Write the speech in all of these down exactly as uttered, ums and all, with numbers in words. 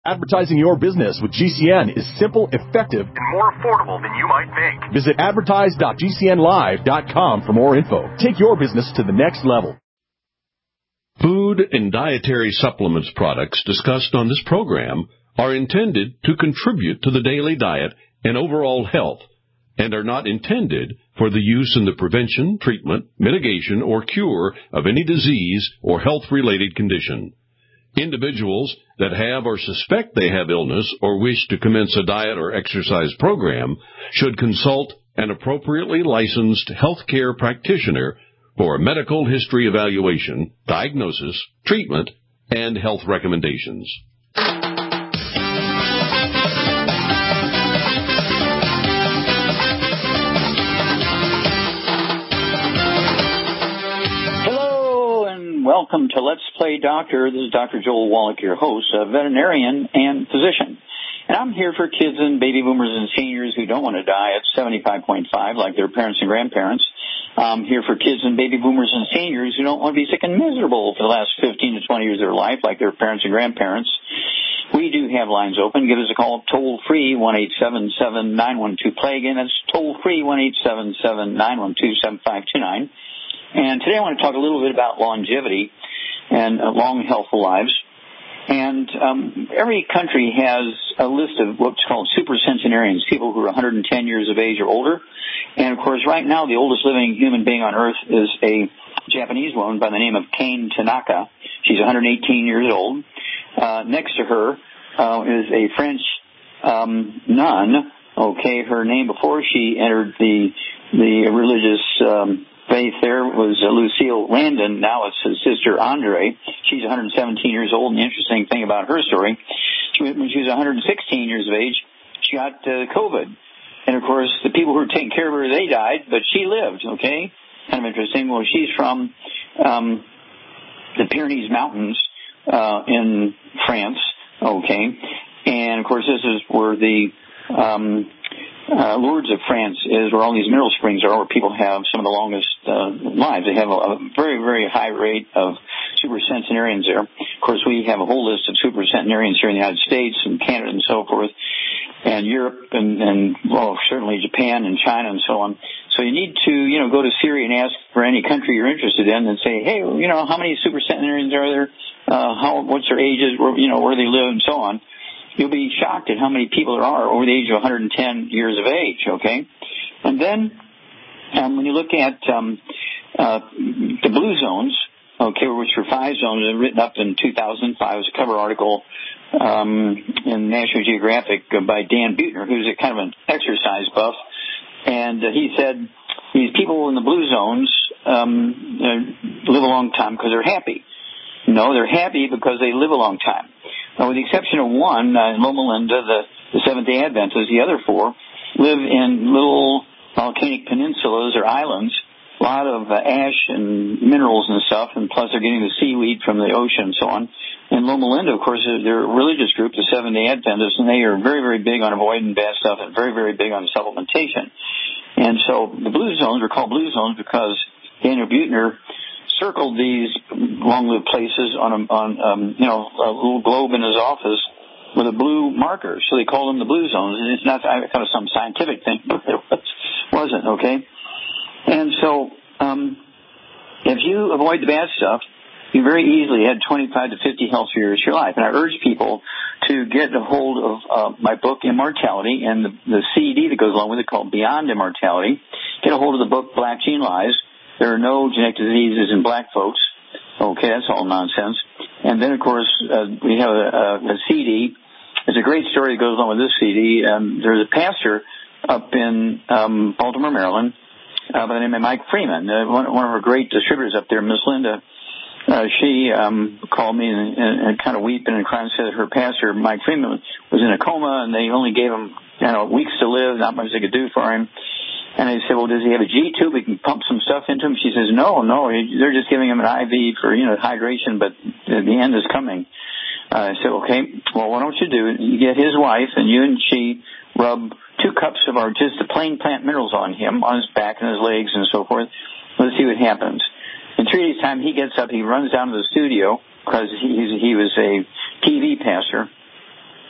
Advertising your business with G C N is simple, effective, and more affordable than you might think. Visit advertise dot g c n live dot com for more info. Take your business to the next level. Food and dietary supplements products discussed on this program are intended to contribute to the daily diet and overall health and are not intended for the use in the prevention, treatment, mitigation, or cure of any disease or health-related condition. Individuals that have or suspect they have illness or wish to commence a diet or exercise program should consult an appropriately licensed healthcare practitioner for a medical history evaluation, diagnosis, treatment, and health recommendations. Welcome to Let's Play Doctor. This is Doctor Joel Wallach, your host, a veterinarian and physician. And I'm here for kids and baby boomers and seniors who don't want to die at seventy-five point five like their parents and grandparents. I'm here for kids and baby boomers and seniors who don't want to be sick and miserable for the last fifteen to twenty years of their life like their parents and grandparents. We do have lines open. Give us a call toll-free, one eight seven seven, nine one two, play. Again, that's toll-free, one eight seven seven, nine one two, seven five two nine. And today I want to talk a little bit about longevity and uh, long, healthful lives. And um, every country has a list of what's called supercentenarians, people who are one hundred ten years of age or older. And, of course, right now the oldest living human being on Earth is a Japanese woman by the name of Kane Tanaka. She's one hundred eighteen years old. Uh, next to her uh, is a French um, nun. Okay, her name before she entered the the religious um faith there was uh, Lucille Landon. Now it's his sister Andre. She's one hundred seventeen years old, and the interesting thing about her story, she, when she was one hundred sixteen years of age, she got uh, COVID. And, of course, the people who were taking care of her, they died, but she lived, okay? Kind of interesting. Well, she's from um, the Pyrenees Mountains uh, in France, okay? And, of course, this is where the um, uh, Lourdes of France is, where all these mineral springs are, where people have some of the longest uh, lives. They have a, a very, very high rate of supercentenarians there. Of course, we have a whole list of supercentenarians here in the United States and Canada and so forth, and Europe and, and well, certainly Japan and China and so on. So you need to, you know, go to Siri and ask for any country you're interested in and say, hey, you know, how many supercentenarians are there? Uh, how, what's their ages? Where, you know, where they live and so on. You'll be shocked at how many people there are over the age of one hundred ten years of age, okay? And then um, when you look at um, uh, the blue zones, okay, which are five zones, written up in two thousand five, it was a cover article um, in National Geographic by Dan Buettner, who's a kind of an exercise buff. And uh, he said these people in the blue zones um, uh, live a long time because they're happy. No, they're happy because they live a long time. Now, with the exception of one, uh, in Loma Linda, the, the Seventh-day Adventists, the other four live in little volcanic peninsulas or islands, a lot of uh, ash and minerals and stuff, and plus they're getting the seaweed from the ocean and so on. And Loma Linda, of course, they're a religious group, the Seventh-day Adventists, and they are very, very big on avoiding bad stuff and very, very big on supplementation. And so the blue zones are called blue zones because Daniel Buettner circled these long-lived places on, a, on um, you know, a little globe in his office with a blue marker. So they called them the blue zones. And it's not, I thought it was some scientific thing, but it was, wasn't, okay? And so um, if you avoid the bad stuff, you very easily add twenty-five to fifty healthier years to your life. And I urge people to get a hold of uh, my book, Immortality, and the, the C D that goes along with it called Beyond Immortality. Get a hold of the book, Black Gene Lies. There are no genetic diseases in black folks. Okay, that's all nonsense. And then, of course, uh, we have a, a, a C D. There's a great story that goes along with this C D. Um, there's a pastor up in um, Baltimore, Maryland, uh, by the name of Mike Freeman, uh, one, one of our great distributors up there, Miss Linda. Uh, she um, called me and, and, and kind of weeping and crying, said her pastor, Mike Freeman, was in a coma, and they only gave him, you know, weeks to live, not much they could do for him. And I said, well, does he have a G tube? We can pump some stuff into him. She says, no, no, they're just giving him an I V for, you know, hydration, but the end is coming. Uh, I said, okay, well, why don't you do, you get his wife and you and she rub two cups of our just the plain plant minerals on him, on his back and his legs and so forth. Let's see what happens. In three days' time, he gets up, he runs down to the studio because he, he was a T V pastor.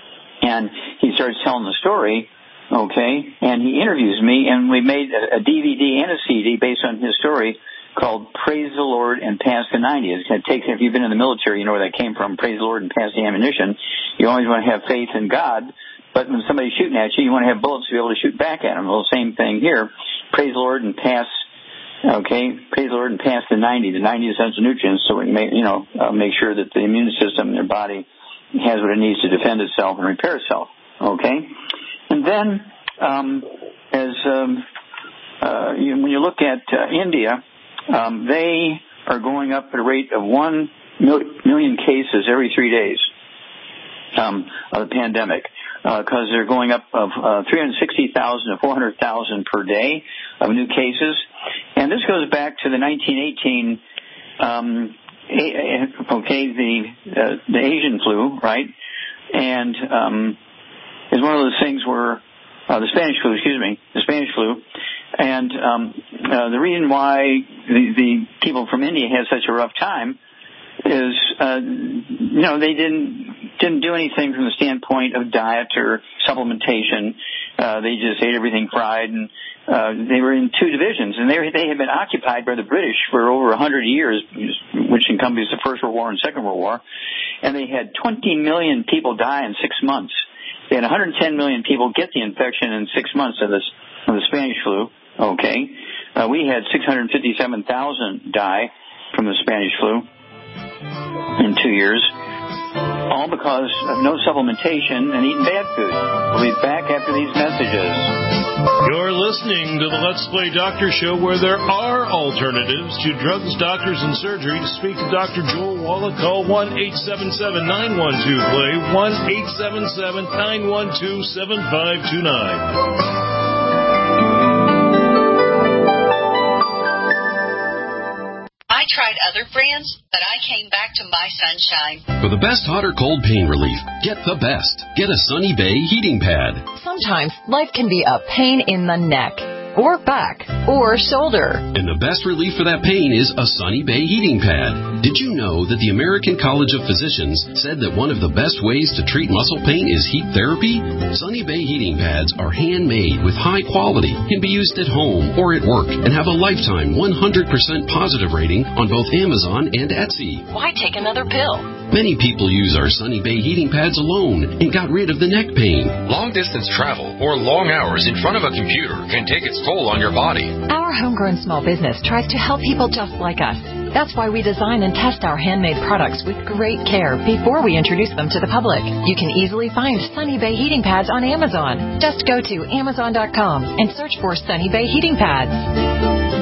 And he starts telling the story, okay, and he interviews me, and we made a, a D V D and a C D based on his story called Praise the Lord and Pass the ninety. It takes, if you've been in the military, you know where that came from, praise the Lord and pass the ammunition. You always want to have faith in God, but when somebody's shooting at you, you want to have bullets to be able to shoot back at them. Well, same thing here. Praise the Lord and pass, okay, praise the Lord and pass the ninety, the ninety essential nutrients, so we can make, you know, uh, make sure that the immune system in their body has what it needs to defend itself and repair itself, okay? And then, um, as um, uh, you, when you look at uh, India, um, they are going up at a rate of one mil- million cases every three days um, of the pandemic, because uh, they're going up of uh, three hundred sixty thousand to four hundred thousand per day of new cases. And this goes back to the nineteen eighteen, um, a- okay, the uh, the Asian flu, right? And um, it's one of those things where uh, the Spanish flu, excuse me, the Spanish flu. And um, uh, the reason why the, the people from India had such a rough time is, uh, you know, they didn't didn't do anything from the standpoint of diet or supplementation. Uh, they just ate everything fried, and uh, they were in two divisions, and they they had been occupied by the British for over a hundred years, which encompassed the First World War and Second World War, and they had twenty million people die in six months. They had one hundred ten million people get the infection in six months of this of the Spanish flu. Okay, uh, we had six hundred fifty-seven thousand die from the Spanish flu in two years, all because of no supplementation and eating bad food. We'll be back after these messages. You're listening to the Let's Play Doctor Show, where there are alternatives to drugs, doctors, and surgery. To speak to Doctor Joel Wallach, call one eight seven seven, nine one two, play, one eight seven seven, nine one two, seven five two nine. I tried other brands, but I came back to My Sunshine. For the best hot or cold pain relief, get the best. Get a Sunny Bay heating pad. Sometimes life can be a pain in the neck, or back, or shoulder. And the best relief for that pain is a Sunny Bay heating pad. Did you know that the American College of Physicians said that one of the best ways to treat muscle pain is heat therapy? Sunny Bay heating pads are handmade with high quality, can be used at home or at work, and have a lifetime one hundred percent positive rating on both Amazon and Etsy. Why take another pill? Many people use our Sunny Bay heating pads alone and got rid of the neck pain. Long-distance travel or long hours in front of a computer can take its toll on your body. Our homegrown small business tries to help people just like us. That's why we design and test our handmade products with great care before we introduce them to the public. You can easily find Sunny Bay heating pads on Amazon. Just go to amazon dot com and search for Sunny Bay heating pads.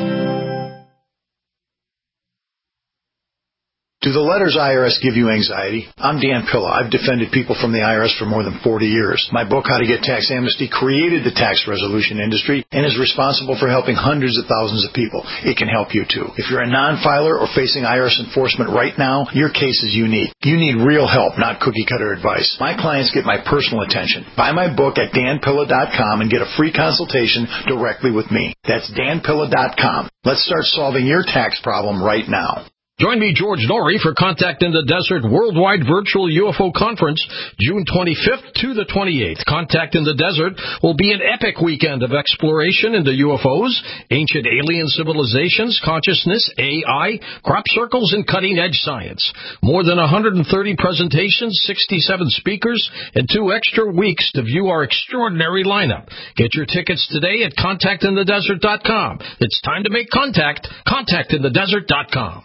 Do the letters I R S give you anxiety? I'm Dan Pilla. I've defended people from the I R S for more than forty years. My book, How to Get Tax Amnesty, created the tax resolution industry and is responsible for helping hundreds of thousands of people. It can help you, too. If you're a non-filer or facing I R S enforcement right now, your case is unique. You need real help, not cookie-cutter advice. My clients get my personal attention. Buy my book at dan pilla dot com and get a free consultation directly with me. That's dan pilla dot com. Let's start solving your tax problem right now. Join me, George Norrie, for Contact in the Desert Worldwide Virtual U F O Conference, June twenty-fifth to the twenty-eighth. Contact in the Desert will be an epic weekend of exploration into U F Os, ancient alien civilizations, consciousness, A I, crop circles, and cutting-edge science. More than one hundred thirty presentations, sixty-seven speakers, and two extra weeks to view our extraordinary lineup. Get your tickets today at contact in the desert dot com. It's time to make contact. contact in the desert dot com.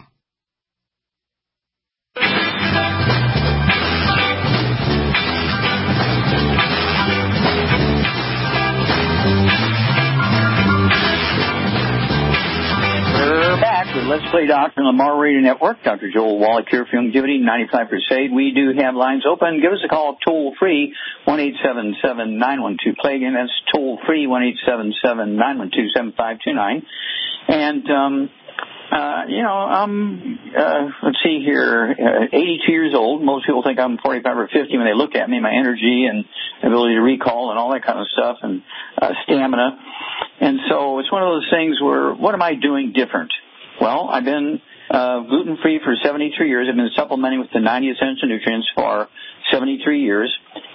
We're back with Let's Play Doctor on the Lamar Radio Network. Doctor Joel Wallach here for Longevity, ninety-five Crusade. We do have lines open. Give us a call toll-free, one eight seven seven, nine one two, play again. That's toll-free, one eight seven seven, nine one two, seven five two nine. And, um... Uh, you know, um, uh, let's see here, uh, eighty-two years old. Most people think I'm forty-five or fifty when they look at me, my energy and ability to recall and all that kind of stuff, and uh, stamina. And so it's one of those things where, what am I doing different? Well, I've been uh, gluten-free for seventy-three years. I've been supplementing with the ninety essential nutrients for seventy-three years.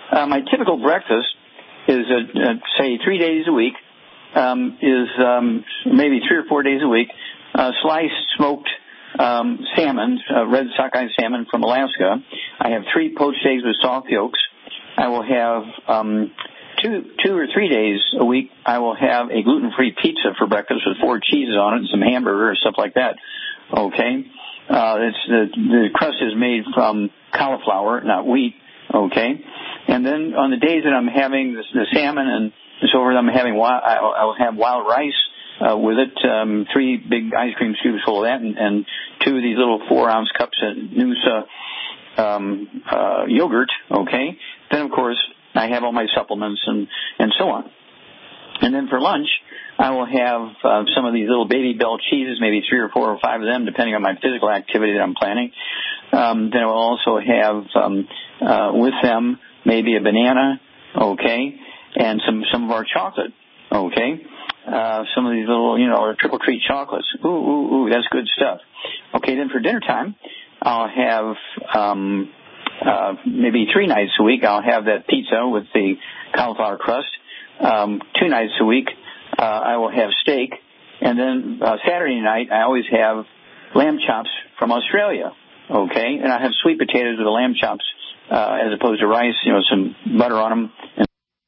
Uh, my typical breakfast is, uh, uh, say, three days a week, um, is um, maybe three or four days a week, uh, sliced smoked um, salmon, uh, red sockeye salmon from Alaska. I have three poached eggs with soft yolks. I will have um, two two or three days a week, I will have a gluten-free pizza for breakfast with four cheeses on it and some hamburger or stuff like that. Okay? Uh, it's the, the crust is made from cauliflower, not wheat. Okay? And then on the days that I'm having the, the salmon and so forth, I'm having wild, I'll have wild rice uh, with it, um, three big ice cream scoops full of that, and, and two of these little four-ounce cups of Noosa um, uh, yogurt. Okay? Then, of course, I have all my supplements and, and so on. And then for lunch, I will have uh, some of these little Baby Bell cheeses, maybe three or four or five of them, depending on my physical activity that I'm planning. Um, then I will also have um, uh, with them maybe a banana, okay, and some, some of our chocolate, okay. Uh, some of these little, you know, triple treat chocolates. Ooh, ooh, ooh, that's good stuff. Okay, then for dinner time, I'll have um, uh, maybe three nights a week, I'll have that pizza with the cauliflower crust. Um, two nights a week, uh, I will have steak. And then uh, Saturday night, I always have lamb chops from Australia, okay? And I have sweet potatoes with the lamb chops uh, as opposed to rice, you know, some butter on them. And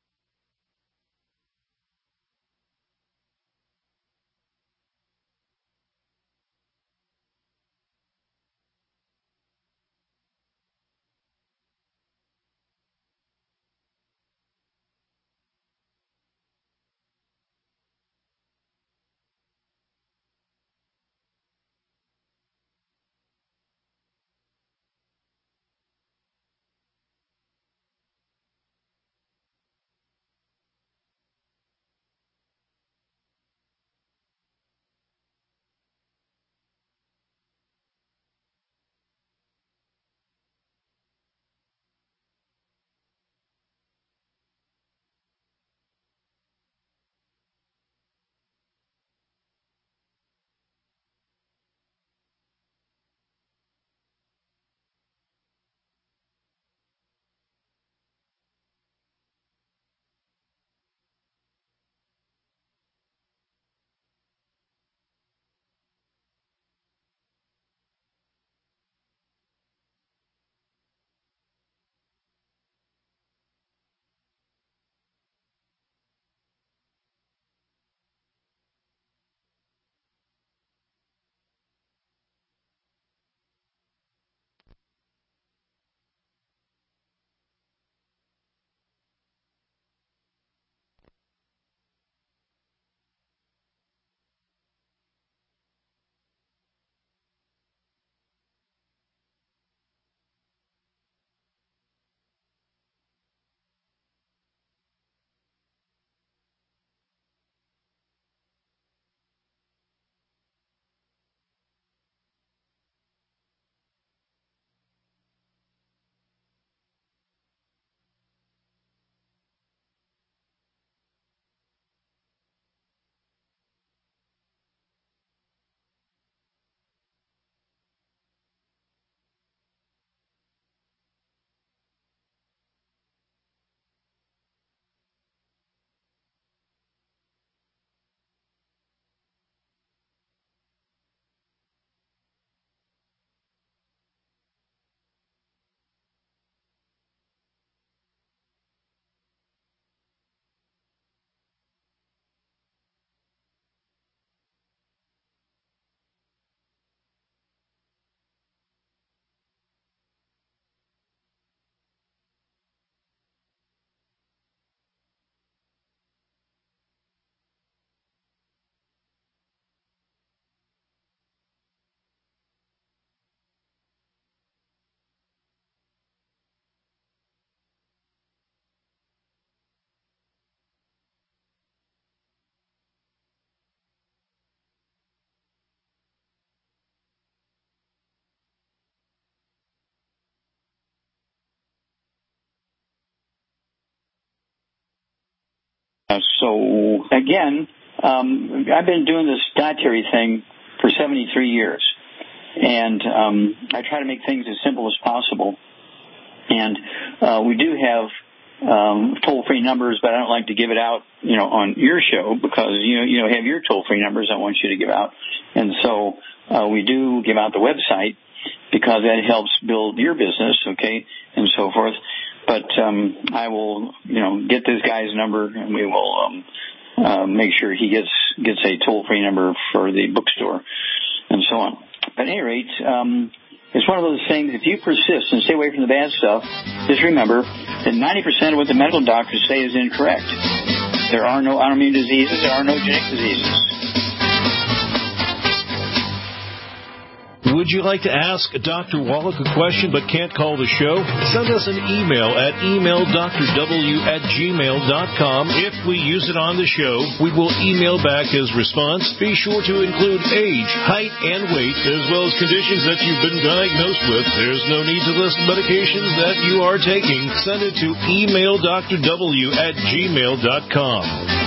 so, again, um, I've been doing this dietary thing for seventy-three years. And um, I try to make things as simple as possible. And uh, we do have um, toll-free numbers, but I don't like to give it out, you know, on your show because, you know, you know, have your toll-free numbers I want you to give out. And so uh, we do give out the website because that helps build your business, okay, and so forth. But um, I will, you know, get this guy's number, and we will um, uh, make sure he gets gets a toll-free number for the bookstore and so on. But at any rate, um, it's one of those things, if you persist and stay away from the bad stuff, just remember that ninety percent of what the medical doctors say is incorrect. There are no autoimmune diseases. There are no genetic diseases. Would you like to ask Doctor Wallach a question but can't call the show? Send us an email at email d r w at gmail dot com. If we use it on the show, we will email back his response. Be sure to include age, height, and weight, as well as conditions that you've been diagnosed with. There's no need to list medications that you are taking. Send it to email d r w at gmail dot com.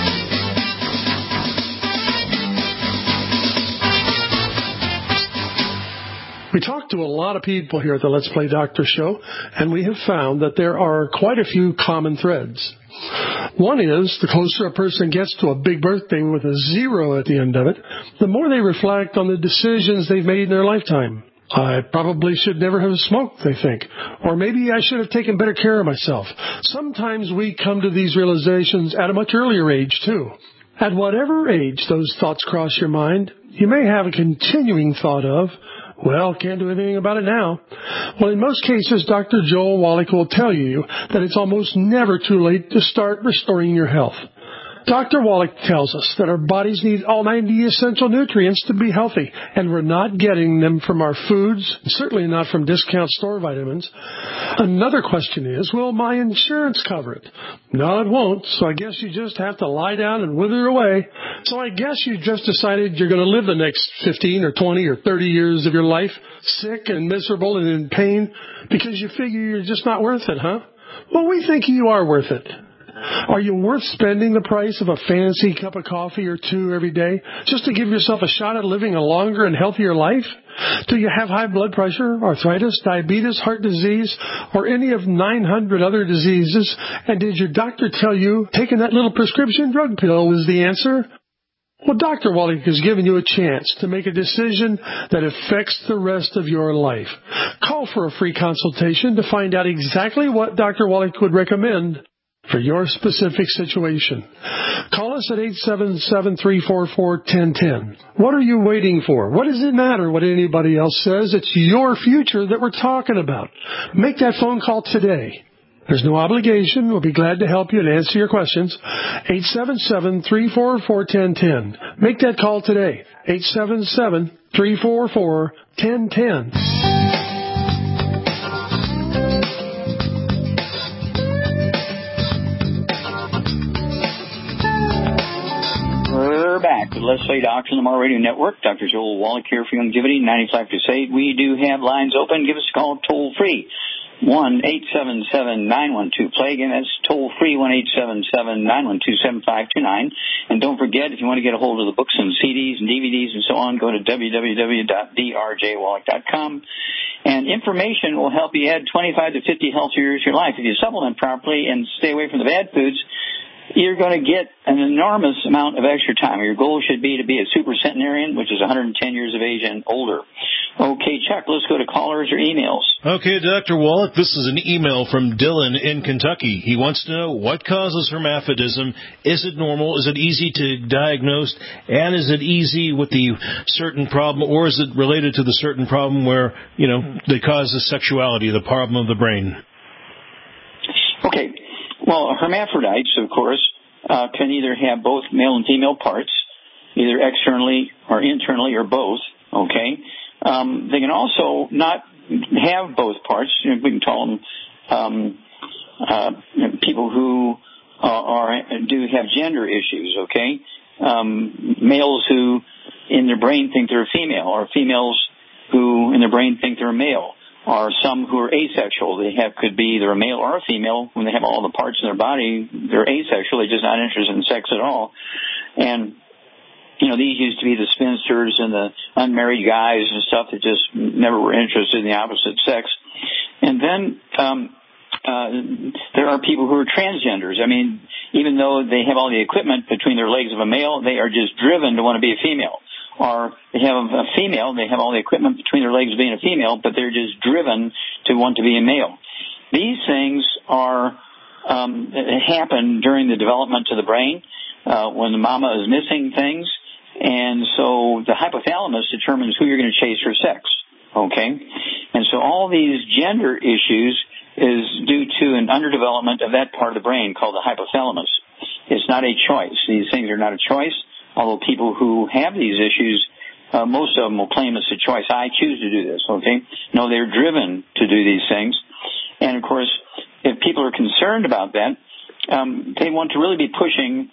We talk to a lot of people here at the Let's Play Doctor show, and we have found that there are quite a few common threads. One is, the closer a person gets to a big birthday with a zero at the end of it, the more they reflect on the decisions they've made in their lifetime. I probably should never have smoked, they think. Or maybe I should have taken better care of myself. Sometimes we come to these realizations at a much earlier age, too. At whatever age those thoughts cross your mind, you may have a continuing thought of, well, can't do anything about it now. Well, in most cases, Doctor Joel Wallach will tell you that it's almost never too late to start restoring your health. Doctor Wallach tells us that our bodies need all ninety essential nutrients to be healthy, and we're not getting them from our foods, certainly not from discount store vitamins. Another question is, will my insurance cover it? No, it won't, so I guess you just have to lie down and wither away. So I guess you just decided you're going to live the next fifteen or twenty or thirty years of your life sick and miserable and in pain because you figure you're just not worth it, huh? Well, we think you are worth it. Are you worth spending the price of a fancy cup of coffee or two every day just to give yourself a shot at living a longer and healthier life? Do you have high blood pressure, arthritis, diabetes, heart disease, or any of nine hundred other diseases? And did your doctor tell you taking that little prescription drug pill is the answer? Well, Doctor Wallach has given you a chance to make a decision that affects the rest of your life. Call for a free consultation to find out exactly what Doctor Wallach would recommend for your specific situation. Call us at eight seven seven, three four four, one zero one zero. What are you waiting for? What does it matter what anybody else says? It's your future that we're talking about. Make that phone call today. There's no obligation. We'll be glad to help you and answer your questions. eight seven seven, three four four, one zero one zero. Make that call today. eight seven seven, three four four, one zero one zero. We're back with Let's Play Doctor on the Mar Radio Network. Doctor Joel Wallach here for Longevity, ninety-five Crusade. We do have lines open. Give us a call toll free. one eight seven seven, nine one two, play. Again, that's toll free, one eight seven seven, nine one two, seven five two nine. And don't forget, if you want to get a hold of the books and C Ds and D V Ds and so on, go to w w w dot d r j wallach dot com. And information will help you add twenty-five to fifty healthier years to your life. If you supplement properly and stay away from the bad foods, you're going to get an enormous amount of extra time. Your goal should be to be a super centenarian, which is one hundred ten years of age and older. Okay, Chuck, let's go to callers or emails. Okay, Doctor Wallach, this is an email from Dylan in Kentucky. He wants to know what causes hermaphrodism. Is it normal? Is it easy to diagnose? And is it easy with the certain problem, or is it related to the certain problem where, you know, they cause the sexuality, the problem of the brain? Okay. Well, hermaphrodites, of course, uh, can either have both male and female parts, either externally or internally or both, okay? Um, they can also not have both parts. You know, we can call them um, uh, people who uh, are do have gender issues, okay? Um, males who in their brain think they're female, or females who in their brain think they're male. Or some who are asexual. They have could be either a male or a female. When they have all the parts in their body, they're asexual. They're just not interested in sex at all. And, you know, these used to be the spinsters and the unmarried guys and stuff that just never were interested in the opposite sex. And then um, uh, there are people who are transgenders. I mean, even though they have all the equipment between their legs of a male, they are just driven to want to be a female. Or they have a female, they have all the equipment between their legs of being a female, but they're just driven to want to be a male. These things are um, happen during the development of the brain uh, when the mama is missing things. And so the hypothalamus determines who you're going to chase for sex, okay? And so all these gender issues is due to an underdevelopment of that part of the brain called the hypothalamus. It's not a choice. These things are not a choice, although people who have these issues, uh, most of them will claim it's a choice. I choose to do this, okay? No, they're driven to do these things. And, of course, if people are concerned about that, um, they want to really be pushing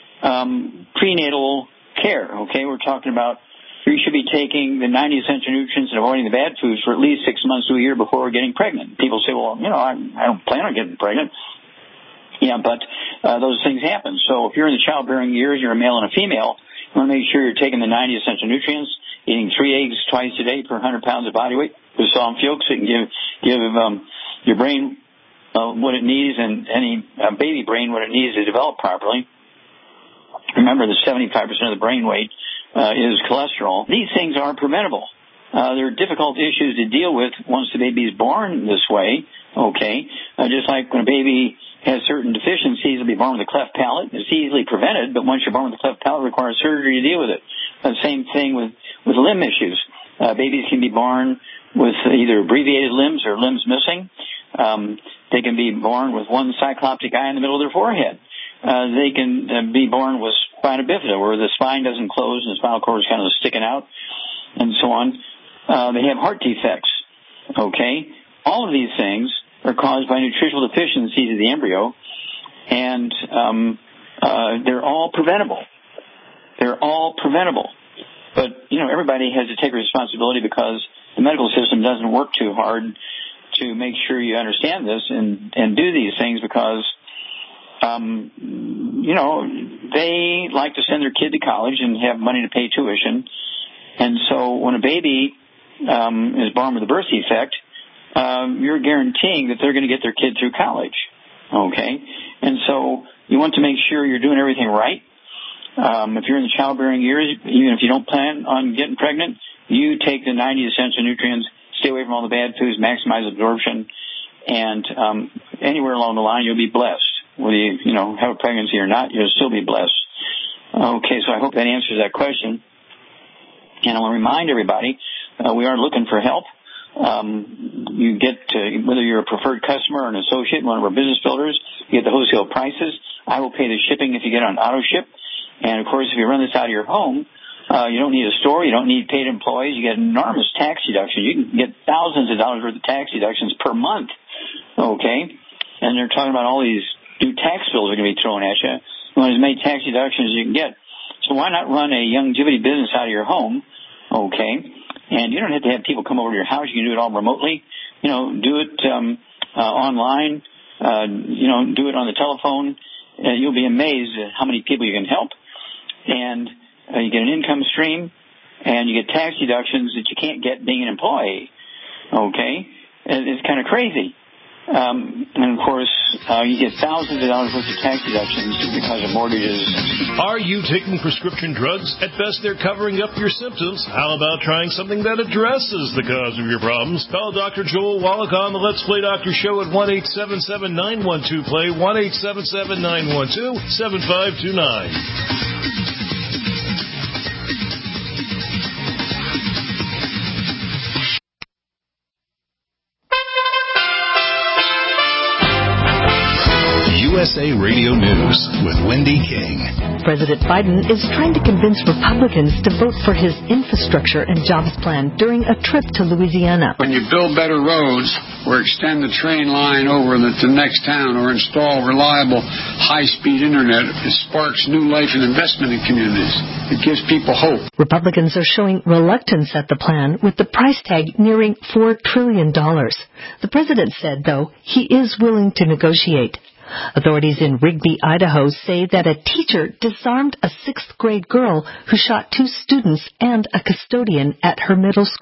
um, prenatal care, okay? We're talking about you should be taking the ninety essential nutrients and avoiding the bad foods for at least six months to a year before getting pregnant. People say, well, you know, I, I don't plan on getting pregnant. Yeah, but uh, those things happen. So if you're in the childbearing years, you're a male and a female, you want to make sure you're taking the ninety essential nutrients, eating three eggs twice a day per one hundred pounds of body weight with salt and fuel so you can give, give um, your brain uh, what it needs and any uh, baby brain what it needs to develop properly. Remember, the seventy-five percent of the brain weight uh, is cholesterol. These things are preventable. Uh, they're difficult issues to deal with once the baby is born this way, okay? Uh, just like when a baby has certain deficiencies, it'll be born with a cleft palate. It's easily prevented, but once you're born with a cleft palate, it requires surgery to deal with it. The uh, same thing with, with limb issues. Uh, babies can be born with either abbreviated limbs or limbs missing. Um, they can be born with one cycloptic eye in the middle of their forehead. Uh, they can uh, be born with spina bifida, where the spine doesn't close and the spinal cord is kind of sticking out, and so on. Uh, they have heart defects, okay? All of these things are caused by nutritional deficiencies of the embryo, and um, uh, they're all preventable. They're all preventable. But, you know, everybody has to take responsibility because the medical system doesn't work too hard to make sure you understand this and, and do these things because Um, you know, they like to send their kid to college and have money to pay tuition. And so when a baby um, is born with a birth defect, um, you're guaranteeing that they're going to get their kid through college, okay? And so you want to make sure you're doing everything right. Um, if you're in the childbearing years, even if you don't plan on getting pregnant, you take the ninety essential nutrients, stay away from all the bad foods, maximize absorption, and um, anywhere along the line you'll be blessed. Whether you, you know, have a pregnancy or not, you'll still be blessed. Okay, so I hope that answers that question. And I want to remind everybody, uh, we are looking for help. Um, you get, to, whether you're a preferred customer or an associate, one of our business builders, you get the wholesale prices. I will pay the shipping if you get on auto ship. And, of course, if you run this out of your home, uh, you don't need a store. You don't need paid employees. You get enormous tax deductions. You can get thousands of dollars worth of tax deductions per month. Okay? And they're talking about all these new tax bills are going to be thrown at you. You want as many tax deductions as you can get. So why not run a longevity business out of your home, okay? And you don't have to have people come over to your house. You can do it all remotely. You know, do it um, uh, online. Uh, you know, do it on the telephone. Uh, you'll be amazed at how many people you can help. And uh, you get an income stream, and you get tax deductions that you can't get being an employee, okay? It's kind of crazy. Um, and, of course, uh, you get thousands of dollars worth of tax deductions because of mortgages. Are you taking prescription drugs? At best, they're covering up your symptoms. How about trying something that addresses the cause of your problems? Call Doctor Joel Wallach on the Let's Play Doctor Show at one eight seven seven, nine one two, play, one eight seven seven, nine one two, seven five two nine. U S A Radio News with Wendy King. President Biden is trying to convince Republicans to vote for his infrastructure and jobs plan during a trip to Louisiana. When you build better roads or extend the train line over the, the next town or install reliable high-speed internet, it sparks new life and investment in communities. It gives people hope. Republicans are showing reluctance at the plan with the price tag nearing four trillion dollars. The president said, though, he is willing to negotiate. Authorities in Rigby, Idaho say that a teacher disarmed a sixth grade girl who shot two students and a custodian at her middle school.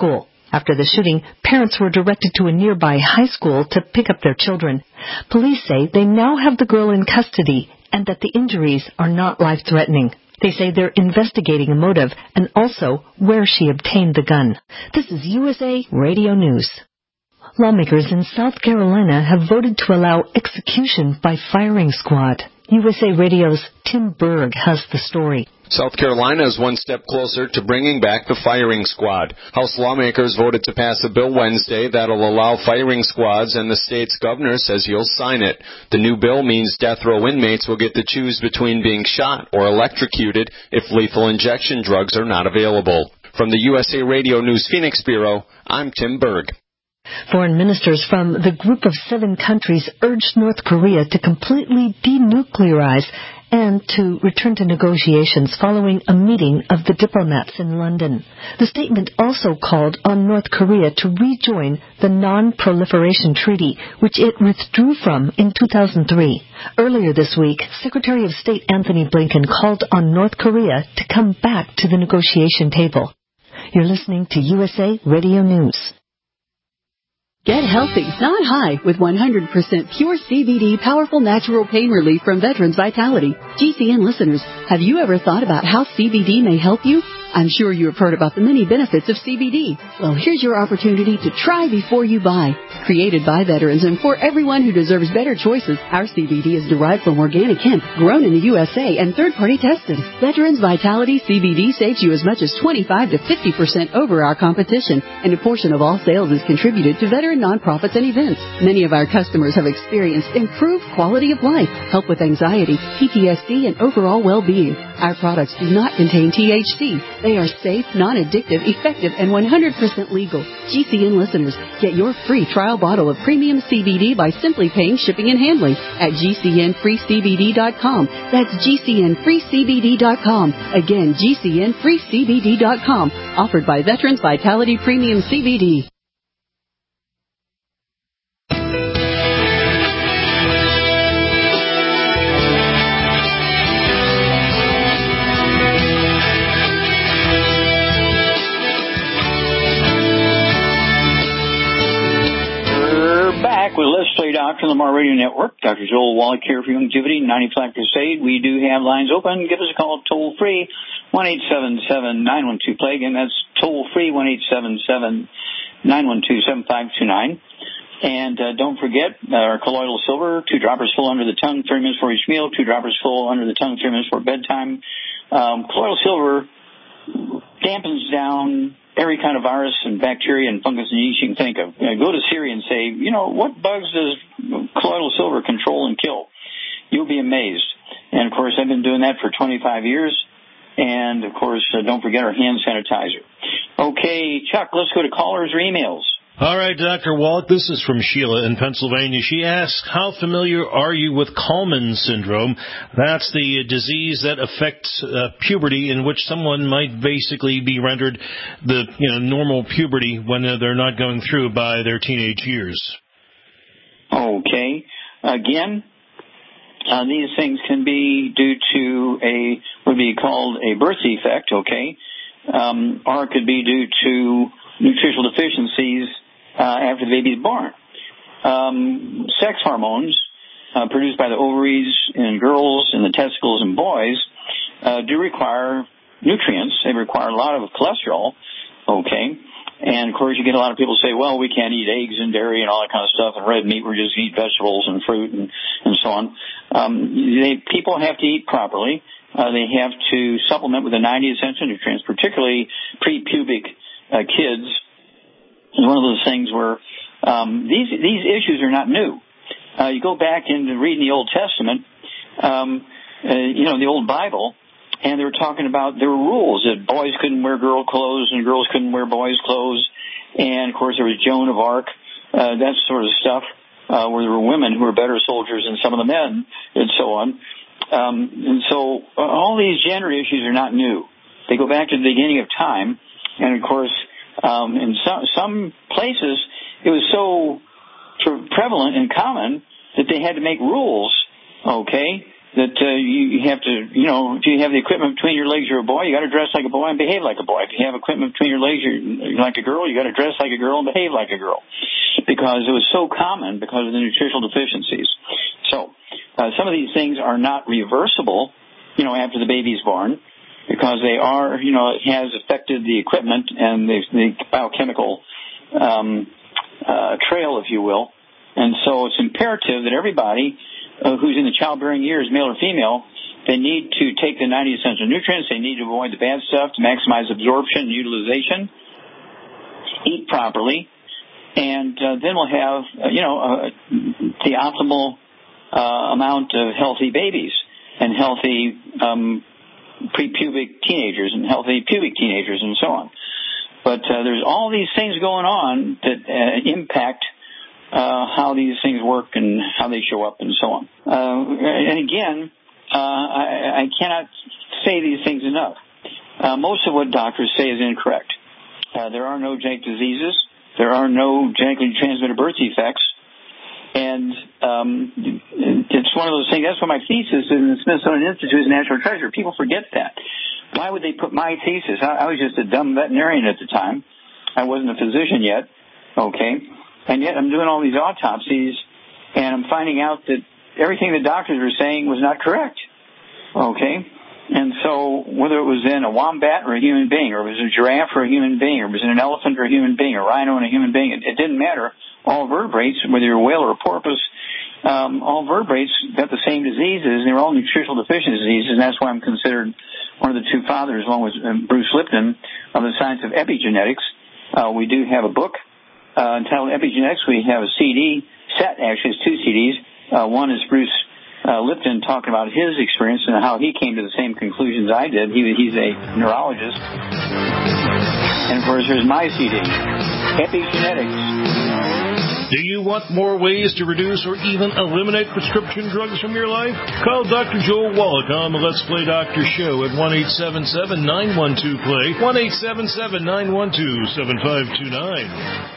After the shooting, parents were directed to a nearby high school to pick up their children. Police say they now have the girl in custody and that the injuries are not life-threatening. They say they're investigating a motive and also where she obtained the gun. This is U S A Radio News. Lawmakers in South Carolina have voted to allow execution by firing squad. U S A Radio's Tim Berg has the story. South Carolina is one step closer to bringing back the firing squad. House lawmakers voted to pass a bill Wednesday that'll allow firing squads, and the state's governor says he'll sign it. The new bill means death row inmates will get to choose between being shot or electrocuted if lethal injection drugs are not available. From the U S A Radio News Phoenix Bureau, I'm Tim Berg. Foreign ministers from the Group of Seven countries urged North Korea to completely denuclearize and to return to negotiations following a meeting of the diplomats in London. The statement also called on North Korea to rejoin the Non-Proliferation Treaty, which it withdrew from in two thousand three. Earlier this week, Secretary of State Anthony Blinken called on North Korea to come back to the negotiation table. You're listening to U S A Radio News. Get healthy, not high, with one hundred percent pure C B D powerful natural pain relief from Veterans Vitality. G C N listeners, have you ever thought about how C B D may help you? I'm sure you have heard about the many benefits of C B D. Well, here's your opportunity to try before you buy. Created by veterans and for everyone who deserves better choices, our C B D is derived from organic hemp, grown in the U S A and third-party tested. Veterans Vitality C B D saves you as much as twenty-five to fifty percent over our competition, and a portion of all sales is contributed to veteran nonprofits and events. Many of our customers have experienced improved quality of life, help with anxiety, P T S D, and overall well-being. Our products do not contain T H C. They are safe, non-addictive, effective, and one hundred percent legal. G C N listeners, get your free trial bottle of premium C B D by simply paying shipping and handling at G C N free C B D dot com. That's G C N free C B D dot com. Again, G C N free C B D dot com. Offered by Veterans Vitality Premium C B D. With Let's Play Doctor on the Lamar Radio Network. Doctor Joel Wallach here for Youngevity, ninety-five Crusade. We do have lines open. Give us a call toll free, one eight seven seven, nine one two, play. Again, that's toll free, one eight seven seven, nine one two, seven five two nine. And uh, don't forget uh, our colloidal silver, two droppers full under the tongue, thirty minutes for each meal, two droppers full under the tongue, thirty minutes for bedtime. Um, colloidal silver dampens down every kind of virus and bacteria and fungus and yeast you can think of. You know, go to Siri and say, you know, what bugs does colloidal silver control and kill? You'll be amazed. And, of course, I've been doing that for twenty-five years. And, of course, uh, don't forget our hand sanitizer. Okay, Chuck, let's go to callers or emails. All right, Doctor Wallach, this is from Sheila in Pennsylvania. She asks, how familiar are you with Kallman syndrome? That's the disease that affects uh, puberty, in which someone might basically be rendered the you know normal puberty when they're not going through by their teenage years. Okay. Again, uh, these things can be due to a, would be called a birth defect, okay, um, or it could be due to nutritional deficiencies Uh, after the baby is born. Um, sex hormones uh, produced by the ovaries in girls and the testicles in boys uh, do require nutrients. They require a lot of cholesterol, okay? And, of course, you get a lot of people say, well, we can't eat eggs and dairy and all that kind of stuff and red meat. We just eat vegetables and fruit and, and so on. Um, they, people have to eat properly. Uh, they have to supplement with the ninety essential nutrients, particularly pre-pubic uh, kids. It's one of those things where um, these these issues are not new. Uh, you go back into reading the Old Testament, um, uh, you know, the Old Bible, and they were talking about there were rules that boys couldn't wear girl clothes and girls couldn't wear boys' clothes. And, of course, there was Joan of Arc, uh, that sort of stuff, uh, where there were women who were better soldiers than some of the men and so on. Um, and so uh, all these gender issues are not new. They go back to the beginning of time, and, of course, Um, in some, some places, it was so prevalent and common that they had to make rules, okay? that uh, you have to, you know, if you have the equipment between your legs, you're a boy, you got to dress like a boy and behave like a boy. If you have equipment between your legs, you're like a girl, you got to dress like a girl and behave like a girl. Because it was so common because of the nutritional deficiencies. So uh, some of these things are not reversible, you know, after the baby's born, because they are, you know, it has affected the equipment and the, the biochemical um, uh, trail, if you will. And so it's imperative that everybody uh, who's in the childbearing years, male or female, they need to take the ninety essential nutrients. They need to avoid the bad stuff to maximize absorption and utilization, eat properly, and uh, then we'll have, uh, you know, uh, the optimal uh, amount of healthy babies and healthy um, pre-pubic teenagers and healthy pubic teenagers and so on. But uh, there's all these things going on that uh, impact uh, how these things work and how they show up and so on. Uh, and again, uh, I, I cannot say these things enough. Uh, most of what doctors say is incorrect. Uh, there are no genetic diseases. There are no genetically transmitted birth defects. And um, it's one of those things. That's why my thesis in the Smithsonian Institute is a national treasure. People forget that. Why would they put my thesis? I, I was just a dumb veterinarian at the time. I wasn't a physician yet, okay? And yet I'm doing all these autopsies, and I'm finding out that everything the doctors were saying was not correct, okay? And so whether it was in a wombat or a human being, or it was a giraffe or a human being, or it was in an elephant or a human being, or a rhino and a human being, it, it didn't matter. All vertebrates, whether you're a whale or a porpoise, um, all vertebrates got the same diseases, and they were all nutritional deficiency diseases, and that's why I'm considered one of the two fathers, along with uh, Bruce Lipton, of the science of epigenetics. Uh, we do have a book uh, entitled Epigenetics. We have a C D set, actually, it's two C Ds. Uh, one is Bruce uh, Lipton talking about his experience and how he came to the same conclusions I did. He, he's a neurologist. And, of course, there's my C D, Epigenetics. Do you want more ways to reduce or even eliminate prescription drugs from your life? Call Doctor Joel Wallach on the Let's Play Doctor Show at one eight seven seven, nine one two, play, one eight seven seven, nine one two, seven five two nine.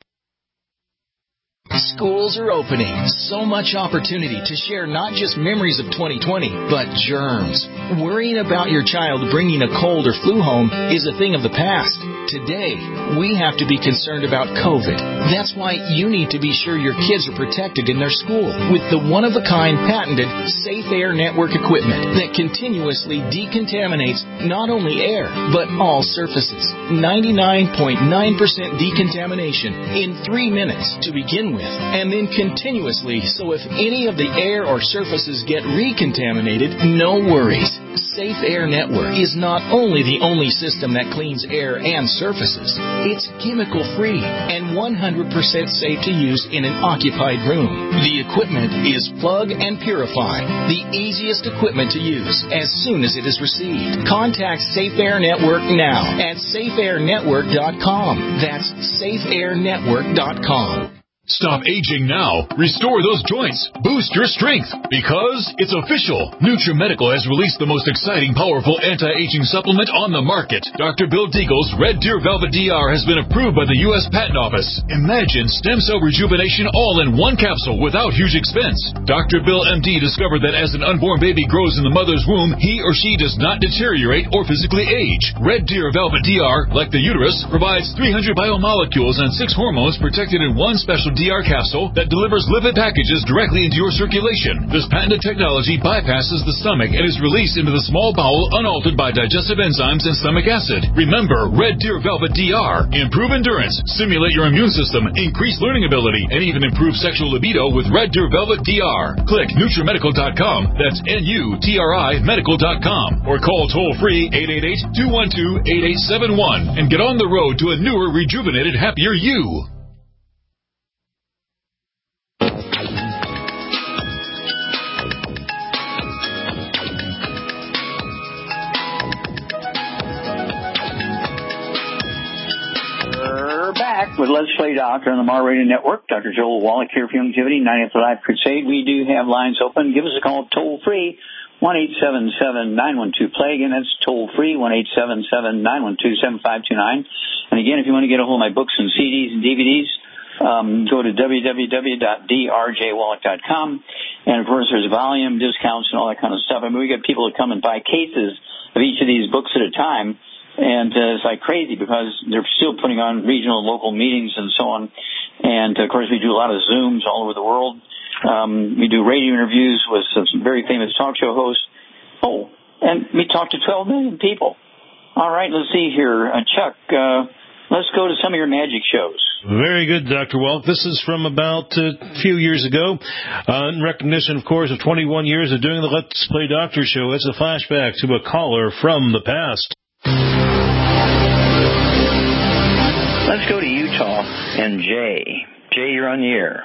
Schools are opening. So much opportunity to share not just memories of twenty twenty, but germs. Worrying about your child bringing a cold or flu home is a thing of the past. Today, we have to be concerned about COVID. That's why you need to be sure your kids are protected in their school with the one-of-a-kind patented Safe Air Network equipment that continuously decontaminates not only air, but all surfaces. ninety-nine point nine percent decontamination in three minutes to begin with, and then continuously, so if any of the air or surfaces get recontaminated, no worries. Safe Air Network is not only the only system that cleans air and surfaces, it's chemical-free and one hundred percent safe to use in an occupied room. The equipment is plug and purify, the easiest equipment to use as soon as it is received. Contact Safe Air Network now at safe air network dot com. That's safe air network dot com. Stop aging now. Restore those joints. Boost your strength. Because it's official. NutriMedical has released the most exciting, powerful anti-aging supplement on the market. Doctor Bill Deagle's Red Deer Velvet D R has been approved by the U S Patent Office. Imagine stem cell rejuvenation all in one capsule without huge expense. Doctor Bill M D discovered that as an unborn baby grows in the mother's womb, he or she does not deteriorate or physically age. Red Deer Velvet D R, like the uterus, provides three hundred biomolecules and six hormones protected in one special D R capsule that delivers lipid packages directly into your circulation. This patented technology bypasses the stomach and is released into the small bowel unaltered by digestive enzymes and stomach acid. Remember, Red Deer Velvet D R. Improve endurance, stimulate your immune system, increase learning ability, and even improve sexual libido with Red Deer Velvet D R. Click NutriMedical dot com, that's N U T R I medical dot com, or call toll-free eight eight eight, two one two, eight eight seven one and get on the road to a newer, rejuvenated, happier you. With Let's Play Doctor on the Mar Radio Network. Doctor Joel Wallach here for Longevity, ninetieth Life Crusade. We do have lines open. Give us a call toll-free, one eight seven seven, nine one two, play. Again, that's toll-free, one eight seven seven, nine one two, seven five two nine. And again, if you want to get a hold of my books and C Ds and D V Ds, um, go to w w w dot d r j wallach dot com. And, of course, there's volume discounts and all that kind of stuff. I mean, we get people that come and buy cases of each of these books at a time, and uh, it's like crazy because they're still putting on regional and local meetings and so on. And, of course, we do a lot of Zooms all over the world. Um, we do radio interviews with some very famous talk show hosts. Oh, and we talk to twelve million people. All right, let's see here. Uh, Chuck, uh, let's go to some of your magic shows. Very good, Doctor Wallach. This is from about a few years ago. Uh, in recognition, of course, of twenty-one years of doing the Let's Play Doctor show, it's a flashback to a caller from the past. Let's go to Utah and Jay. Jay, you're on the air.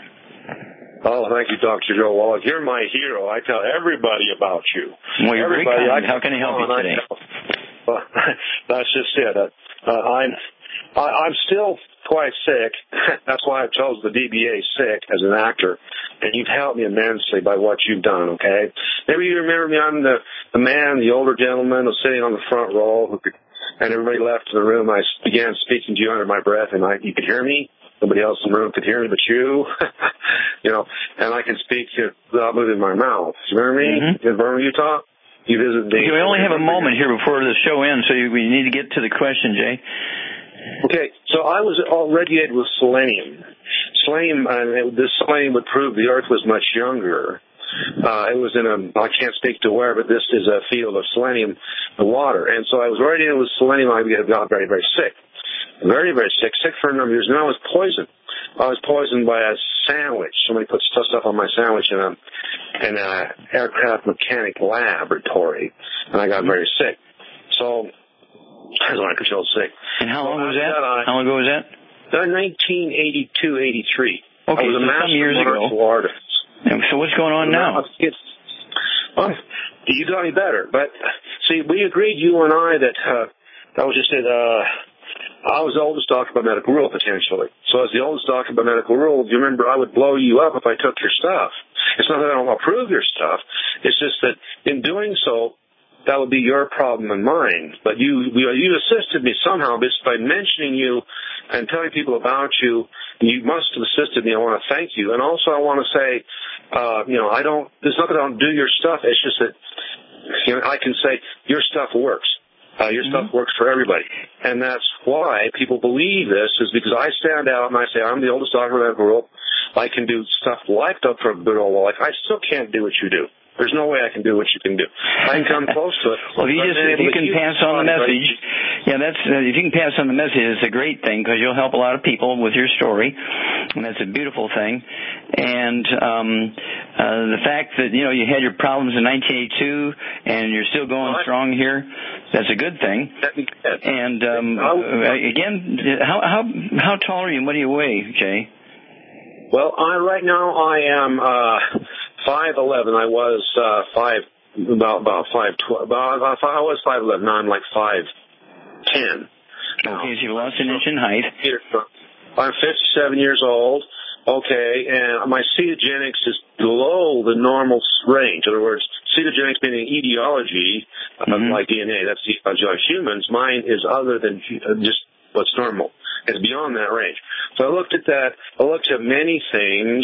Oh, thank you, Doctor Joe Wallach. You're my hero. I tell everybody about you. Well, you're everybody, very kind. I, How can I help you today? Well, that's just it. Uh, I'm, I, I'm still quite sick. That's why I chose the D B A sick as an actor. And you've helped me immensely by what you've done, okay? Maybe you remember me. I'm the, the man, the older gentleman who was sitting on the front row, who could, and everybody left the room. I began speaking to you under my breath, and I, you could hear me. Nobody else in the room could hear me but you. You know, and I can speak without moving my mouth. You remember me mm-hmm. in Burma, Utah? You visited me. Okay, we only have a moment here before the show ends, so we need to get to the question, Jay. Okay, so I was all radiated with selenium. Selenium, uh, this selenium would prove the Earth was much younger. Uh, it was in a, I can't speak to where, but this is a field of selenium, the water. And so I was radiated with selenium. I got very, very sick. Very, very sick. Sick for a number of years. And I was poisoned. I was poisoned by a sandwich. Somebody put stuff on my sandwich in a, in a aircraft mechanic laboratory. And I got very sick. So, I was uncontrolled sick. And how long so was that? I, how long ago was that? nineteen eighty-two, eighty-three. Okay, I was so a master some years martial ago. artist. And so what's going on now? It's, well, you got me better. But, see, we agreed, you and I, that, uh, that was just it, uh, I was the oldest doctor by medical rule, potentially. So as the oldest doctor by medical rule, you remember I would blow you up if I took your stuff. It's not that I don't approve your stuff. It's just that in doing so, that would be your problem and mine. But you you assisted me somehow just by mentioning you and telling people about you. You must have assisted me. I want to thank you. And also I want to say, uh, you know, I don't, it's not that I don't do your stuff. It's just that, you know, I can say your stuff works. Uh, your mm-hmm. stuff works for everybody. And that's why people believe this, is because I stand out and I say, I'm the oldest doctor in the world. I can do stuff like Doctor Bill Wallach. I still can't do what you do. There's no way I can do what you can do. I can come close to it. Well, if you just if you can pass on the message, yeah, that's uh, if you can pass on the message, it's a great thing because you'll help a lot of people with your story, and that's a beautiful thing. And um, uh, the fact that you know you had your problems in nineteen eighty-two and you're still going strong here, that's a good thing. And um, again, how how how tall are you? And what do you weigh, Jay? Well, I right now I am. Uh, Five eleven. I was uh, five about about five twelve. About, about I was five eleven. Now I'm like five ten. Okay, so you lost an inch in height. I'm fifty-seven years old. Okay, and my cetogenics is below the normal range. In other words, cetogenics being an etiology mm-hmm. of like D N A. That's the etiology of humans. Mine is other than just what's normal. It's beyond that range. So I looked at that. I looked at many things,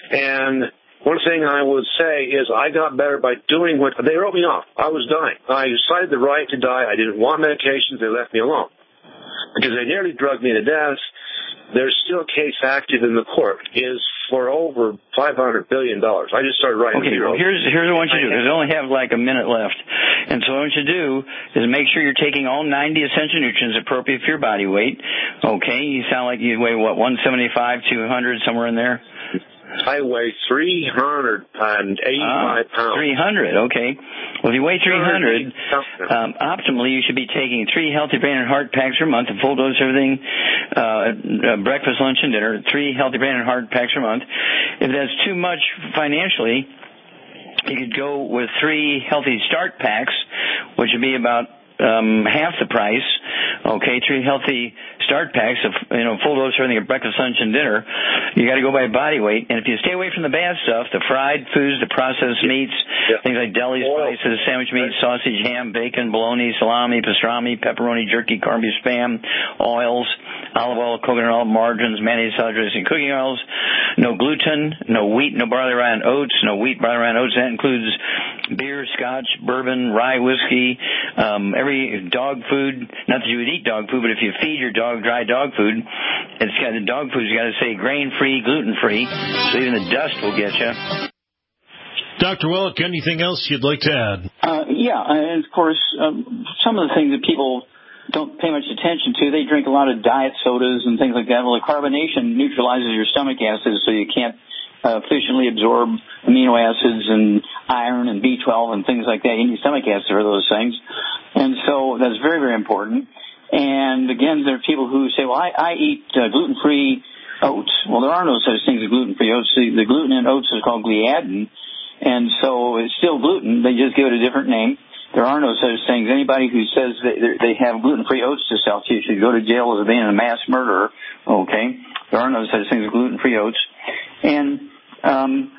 and one thing I would say is I got better by doing what they wrote me off. I was dying. I decided the right to die. I didn't want medications. They left me alone because they nearly drugged me to death. There's still a case active in the court. Is for over five hundred billion dollars. I just started writing. Okay, well, here's here's what I want you to do because I only have like a minute left, and so what I want you to do is make sure you're taking all ninety essential nutrients appropriate for your body weight. Okay, you sound like you weigh what one seventy-five, two hundred, somewhere in there. I weigh three hundred eighty-five ah, pounds. three hundred, okay. Well, if you weigh three hundred, um, optimally you should be taking three healthy brain and heart packs per month, a full dose of everything, uh, uh, breakfast, lunch, and dinner, three healthy brain and heart packs per month. If that's too much financially, you could go with three healthy start packs, which would be about Um, half the price, Okay, three healthy start packs of, you know, full dose everything at breakfast, lunch, and dinner. You got to go by body weight. And if you stay away from the bad stuff, the fried foods, the processed meats, yeah. things like deli spices, sandwich meat, sausage, ham, bacon, bologna, salami, pastrami, pepperoni, jerky, carby, spam, oils, olive oil, coconut oil, margarines, mayonnaise, salad dressing, cooking oils. No gluten, no wheat, no barley, rye, and oats. No wheat, barley, rye, and oats. That includes beer, scotch, bourbon, rye whiskey, um, every dog food. Not that you would eat dog food, but if you feed your dog dry dog food, it's got the dog food's got to say grain-free, gluten-free, so even the dust will get you. Doctor Wallach, anything else you'd like to add? Uh, yeah, and of course, um, some of the things that people don't pay much attention to, they drink a lot of diet sodas and things like that. Well, the carbonation neutralizes your stomach acids, so you can't uh, efficiently absorb amino acids and iron and B twelve and things like that. You need stomach acids for those things. And so that's very, very important. And again, there are people who say, well, I, I eat uh, gluten-free oats. Well, there are no such things as gluten-free oats. The, the gluten in oats is called gliadin, and so it's still gluten. They just give it a different name. There are no such things. Anybody who says they, they have gluten-free oats to sell to you should go to jail as being a mass murderer, okay? There are no such things as gluten-free oats. And um,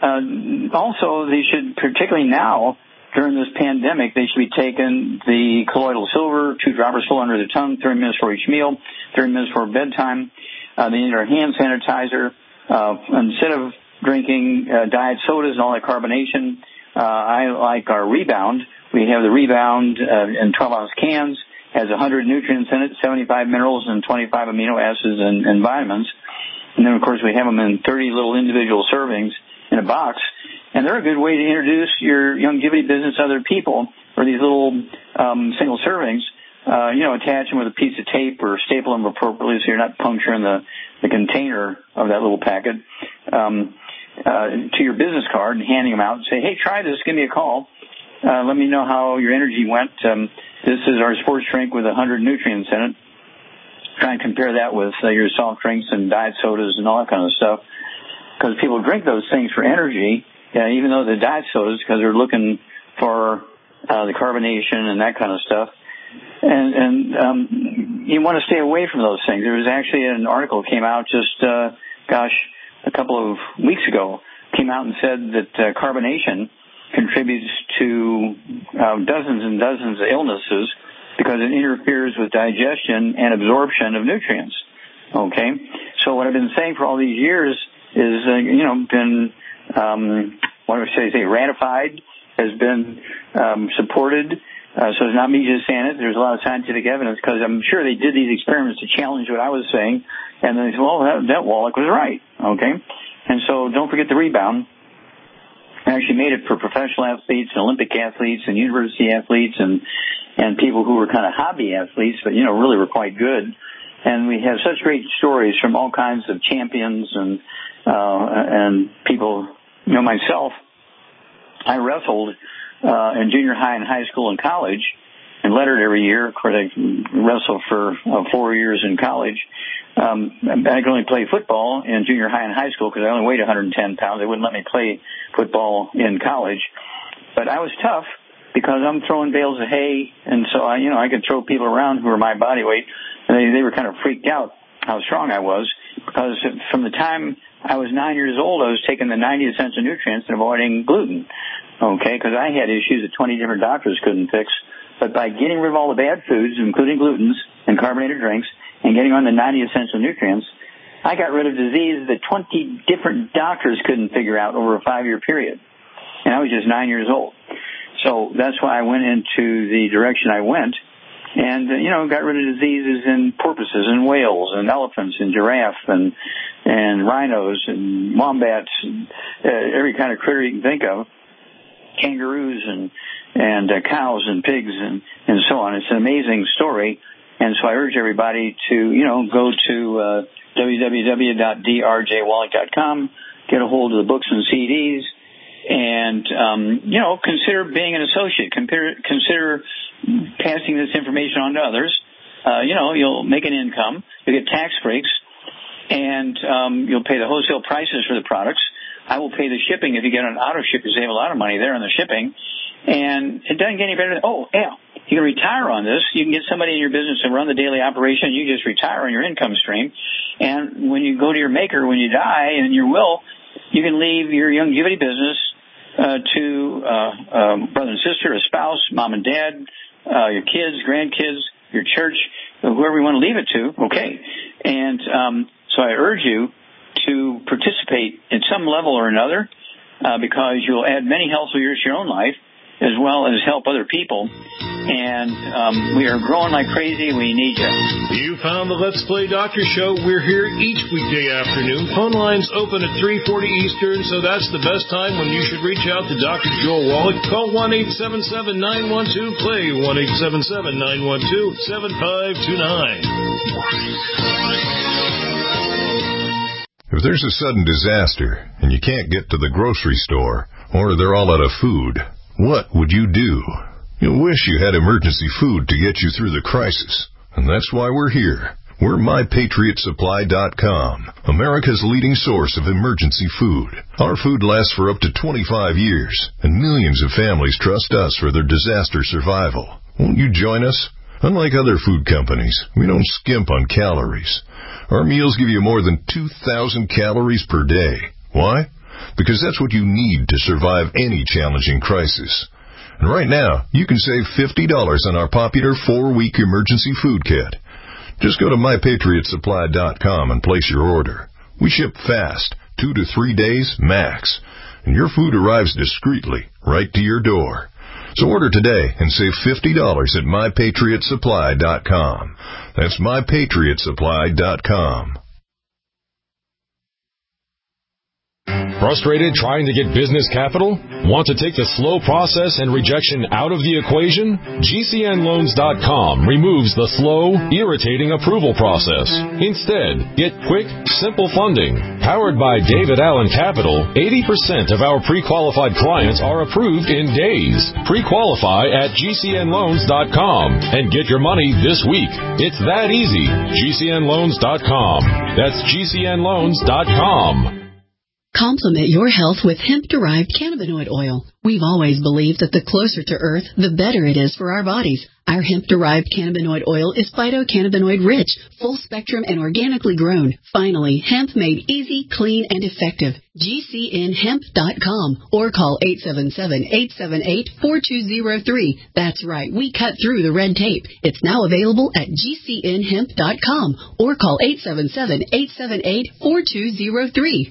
uh, also, they should, particularly now, during this pandemic, they should be taking the colloidal silver, two droppers full under the tongue, thirty minutes for each meal, thirty minutes for bedtime. Uh, they need our hand sanitizer. Uh, instead of drinking uh, diet sodas and all that carbonation, uh, I like our Rebound. We have the Rebound uh, in twelve-ounce cans. Has one hundred nutrients in it, seventy-five minerals, and twenty-five amino acids and, and vitamins. And then, of course, we have them in thirty little individual servings in a box. And they're a good way to introduce your longevity business to other people, or these little um, single servings. Uh, you know, attach them with a piece of tape or staple them appropriately so you're not puncturing the, the container of that little packet um, uh, to your business card and handing them out and say, hey, try this, give me a call. Uh, let me know how your energy went. Um, this is our sports drink with one hundred nutrients in it. Try and compare that with uh, your soft drinks and diet sodas and all that kind of stuff. Because people drink those things for energy, yeah, even though the diet sodas, because they're looking for uh, the carbonation and that kind of stuff. And, and um, you want to stay away from those things. There was actually an article came out just, uh, gosh, a couple of weeks ago, came out and said that uh, carbonation contributes to uh, dozens and dozens of illnesses because it interferes with digestion and absorption of nutrients. Okay? So what I've been saying for all these years is, uh, you know, been, um, what do I say, ratified, has been um, supported. Uh, so it's not me just saying it. There's a lot of scientific evidence because I'm sure they did these experiments to challenge what I was saying. And they said, well, that, that Wallach was right. Okay? And so don't forget the Rebound. I actually made it for professional athletes and Olympic athletes and university athletes and, and people who were kind of hobby athletes, but, you know, really were quite good. And we have such great stories from all kinds of champions and, uh, and people, you know, myself, I wrestled, uh, in junior high and high school and college and lettered every year. Of course, I wrestled for uh, four years in college. Um, I could only play football in junior high and high school because I only weighed one hundred ten pounds. They wouldn't let me play football in college. But I was tough because I'm throwing bales of hay, and so I, you know, I could throw people around who were my body weight, and they, they were kind of freaked out how strong I was because from the time I was nine years old, I was taking the ninety essential nutrients and avoiding gluten, okay, because I had issues that twenty different doctors couldn't fix. But by getting rid of all the bad foods, including glutens and carbonated drinks, and getting on the ninety essential nutrients, I got rid of diseases that twenty different doctors couldn't figure out over a five-year period. And I was just nine years old. So that's why I went into the direction I went and, uh, you know, got rid of diseases in porpoises and whales and elephants and giraffe and, and rhinos and wombats and uh, every kind of critter you can think of, kangaroos and, and uh, cows and pigs and, and so on. It's an amazing story. And so I urge everybody to, you know, go to uh, w w w dot d r j wallach dot com, get a hold of the books and C Ds, and, um, you know, consider being an associate. Consider, consider passing this information on to others. Uh, you know, you'll make an income. You'll get tax breaks, and um, you'll pay the wholesale prices for the products. I will pay the shipping if you get an auto ship. You save a lot of money there on the shipping. And it doesn't get any better than, oh, yeah, you can retire on this. You can get somebody in your business to run the daily operation. You just retire on your income stream. And when you go to your maker, when you die in your will, you can leave your longevity business uh, to uh, um, brother and sister, a spouse, mom and dad, uh, your kids, grandkids, your church, whoever you want to leave it to. Okay. And um, so I urge you to participate in some level or another uh, because you'll add many healthful years to your own life as well as help other people. And um, we are growing like crazy. We need you. You found the Let's Play Doctor Show. We're here each weekday afternoon. Phone lines open at three forty Eastern, so that's the best time when you should reach out to Doctor Joel Wallach. Call one eight seven seven, nine one two, play, one eight seven seven, nine one two, seven five two nine. If there's a sudden disaster and you can't get to the grocery store or they're all out of food, what would you do? You'll wish you had emergency food to get you through the crisis. And that's why we're here. We're my patriot supply dot com, America's leading source of emergency food. Our food lasts for up to twenty-five years, and millions of families trust us for their disaster survival. Won't you join us? Unlike other food companies, we don't skimp on calories. Our meals give you more than two thousand calories per day. Why? Because that's what you need to survive any challenging crisis. And right now, you can save fifty dollars on our popular four-week emergency food kit. Just go to my patriot supply dot com and place your order. We ship fast, two to three days max, and your food arrives discreetly right to your door. So order today and save fifty dollars at my patriot supply dot com. That's my patriot supply dot com. Frustrated trying to get business capital? Want to take the slow process and rejection out of the equation? G C N loans dot com removes the slow, irritating approval process. Instead, get quick, simple funding. Powered by David Allen Capital, eighty percent of our pre-qualified clients are approved in days. Pre-qualify at G C N loans dot com and get your money this week. It's that easy. G C N loans dot com. That's G C N loans dot com. Complement your health with hemp-derived cannabinoid oil. We've always believed that the closer to Earth, the better it is for our bodies. Our hemp-derived cannabinoid oil is phytocannabinoid-rich, full-spectrum, and organically grown. Finally, hemp made easy, clean, and effective. G C N hemp dot com or call eight seven seven, eight seven eight, four two zero three. That's right, we cut through the red tape. It's now available at G C N hemp dot com or call eight seven seven, eight seven eight, four two zero three.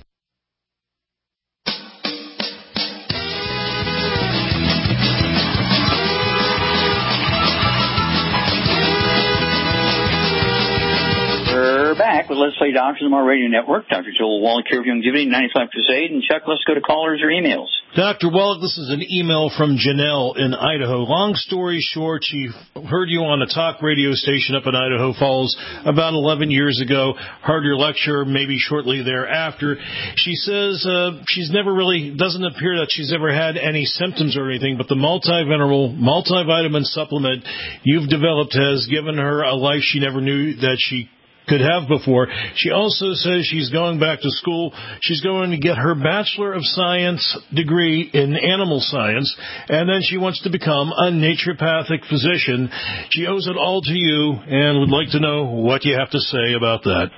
We're back with Let's Play Doctors on our radio network. Doctor Joel Wallach here of Longevity, ninety-five Crusade. And Chuck, let's go to callers or emails. Doctor Wallach, this is an email from Janelle in Idaho. Long story short, she heard you on a talk radio station up in Idaho Falls about eleven years ago, heard your lecture maybe shortly thereafter. She says uh, she's never really, doesn't appear that she's ever had any symptoms or anything, but the multi-mineral, multivitamin supplement you've developed has given her a life she never knew that she could have before. She also says she's going back to school. She's going to get her Bachelor of Science degree in animal science, and then she wants to become a naturopathic physician. She owes it all to you and would like to know what you have to say about that.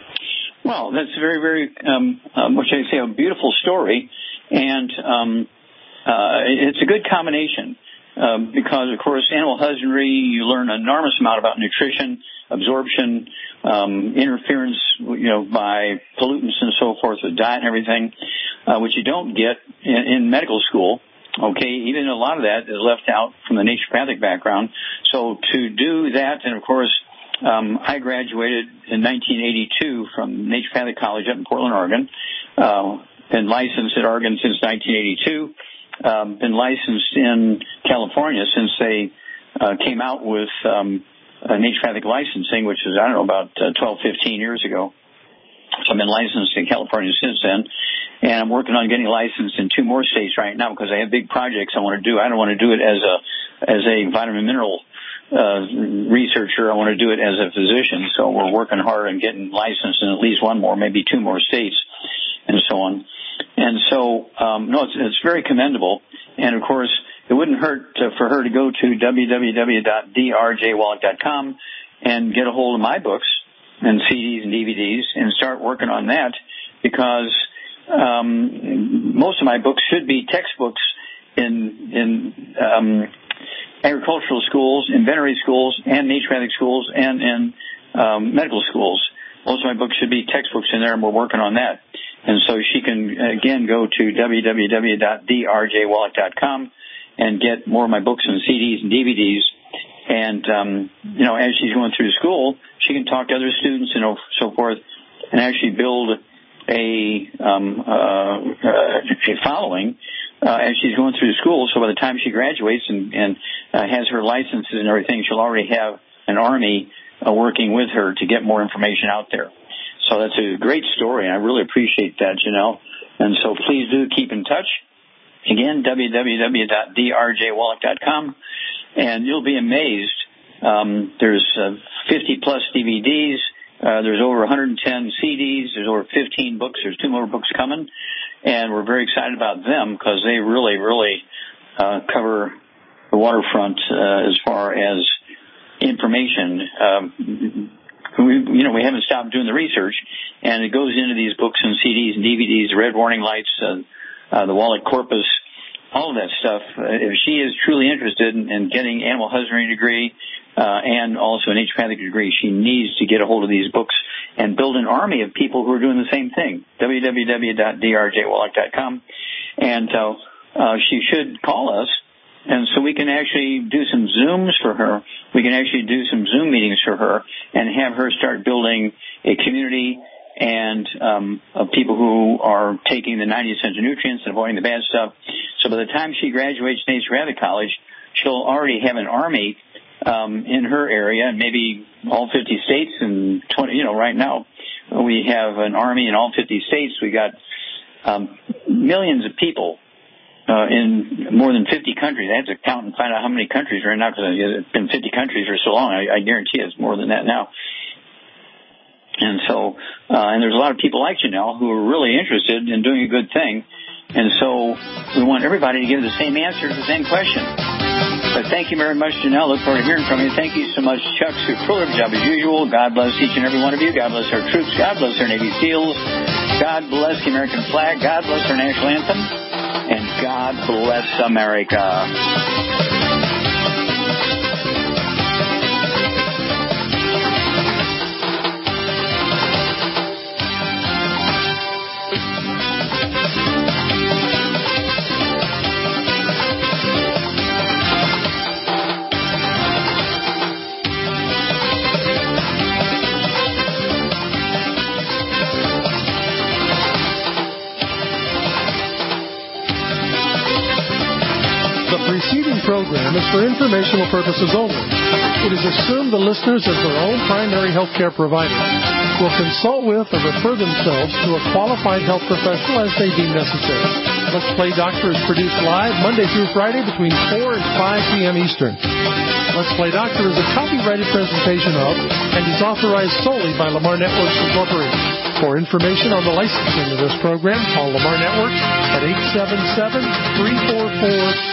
Well, that's a very, very, um, um, what should I say, a beautiful story, and um, uh, it's a good combination uh, because, of course, animal husbandry, you learn an enormous amount about nutrition, absorption, um, interference, you know, by pollutants and so forth with diet and everything, uh, which you don't get in, in medical school. Okay, even a lot of that is left out from the naturopathic background. So to do that, and of course, um, I graduated in nineteen eighty-two from Naturopathic College up in Portland, Oregon. Uh, been licensed at Oregon since nineteen eighty-two. Um, been licensed in California since they uh, came out with um, Uh, naturopathic licensing, which is, I don't know, about uh, twelve, fifteen years ago. So I've been licensed in California since then, and I'm working on getting licensed in two more states right now because I have big projects I want to do. I don't want to do it as a as a vitamin mineral uh, researcher. I want to do it as a physician. So we're working hard on getting licensed in at least one more, maybe two more states, and so on. And so, um, no, it's, it's very commendable. And of course, it wouldn't hurt to, for her to go to w w w dot d r j wallach dot com and get a hold of my books and C Ds and D V Ds and start working on that, because um, most of my books should be textbooks in in um, agricultural schools, in veterinary schools, and naturopathic schools, and in um, medical schools. Most of my books should be textbooks in there, and we're working on that. And so she can, again, go to w w w dot d r j wallach dot com and get more of my books and C Ds and D V Ds. And, um, you know, as she's going through school, she can talk to other students and so forth and actually build a, um, uh, a following uh, as she's going through school. So by the time she graduates and, and uh, has her licenses and everything, she'll already have an army uh, working with her to get more information out there. So that's a great story, and I really appreciate that, Janelle. And so please do keep in touch. Again, w w w dot d r j wallach dot com, and you'll be amazed. Um, there's uh, fifty plus D V Ds. Uh, there's over one hundred ten C Ds. There's over fifteen books. There's two more books coming, and we're very excited about them because they really, really uh, cover the waterfront uh, as far as information. Um, we, you know, we haven't stopped doing the research, and it goes into these books and C Ds and D V Ds, the red warning lights, uh, uh, the Wallach corpus, all of that stuff. Uh, if she is truly interested in, in getting animal husbandry degree uh, and also an naturopathic degree, she needs to get a hold of these books and build an army of people who are doing the same thing. w w w dot d r j wallach dot com, and uh, uh, she should call us. And so we can actually do some Zooms for her. We can actually do some Zoom meetings for her and have her start building a community and um, of people who are taking the ninety essential nutrients and avoiding the bad stuff. So by the time she graduates naturopathic college, she'll already have an army um, in her area, and maybe all fifty states and twenty. You know, right now we have an army in all fifty states. We got um, millions of people. Uh, in more than fifty countries. I have to count and find out how many countries right now, because it's been fifty countries for so long. I, I guarantee it's more than that now. And so, uh, and there's a lot of people like Janelle who are really interested in doing a good thing. And so we want everybody to give the same answer to the same question. But thank you very much, Janelle. Look forward to hearing from you. Thank you so much, Chuck. Superlative job as usual. God bless each and every one of you. God bless our troops. God bless our Navy SEALs. God bless the American flag. God bless our national anthem. And God bless America. The preceding program is for informational purposes only. It is assumed the listeners, as their own primary health care provider, will consult with or refer themselves to a qualified health professional as they deem necessary. Let's Play Doctor is produced live Monday through Friday between four and five p.m. Eastern. Let's Play Doctor is a copyrighted presentation of and is authorized solely by Lamar Networks Incorporated. For information on the licensing of this program, call Lamar Networks at eight seven seven, three four four.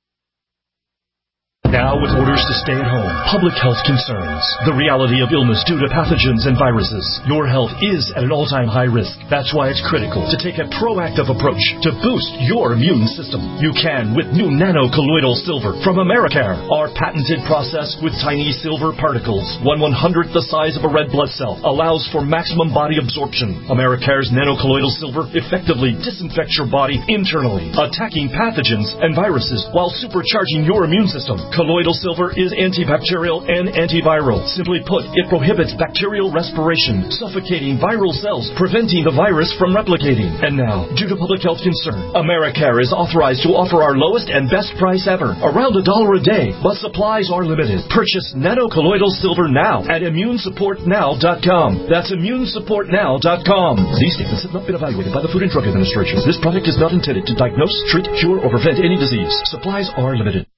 Now, with orders to stay at home, public health concerns, the reality of illness due to pathogens and viruses, your health is at an all-time high risk. That's why it's critical to take a proactive approach to boost your immune system. You can with new nano-colloidal silver from Americare. Our patented process with tiny silver particles, one one-hundredth the size of a red blood cell, allows for maximum body absorption. Americare's nano-colloidal silver effectively disinfects your body internally, attacking pathogens and viruses while supercharging your immune system. Colloidal silver is antibacterial and antiviral. Simply put, it prohibits bacterial respiration, suffocating viral cells, preventing the virus from replicating. And now, due to public health concern, Americare is authorized to offer our lowest and best price ever, around a dollar a day, but supplies are limited. Purchase nano-colloidal silver now at immune support now dot com. That's immune support now dot com. These statements have not been evaluated by the Food and Drug Administration. This product is not intended to diagnose, treat, cure, or prevent any disease. Supplies are limited.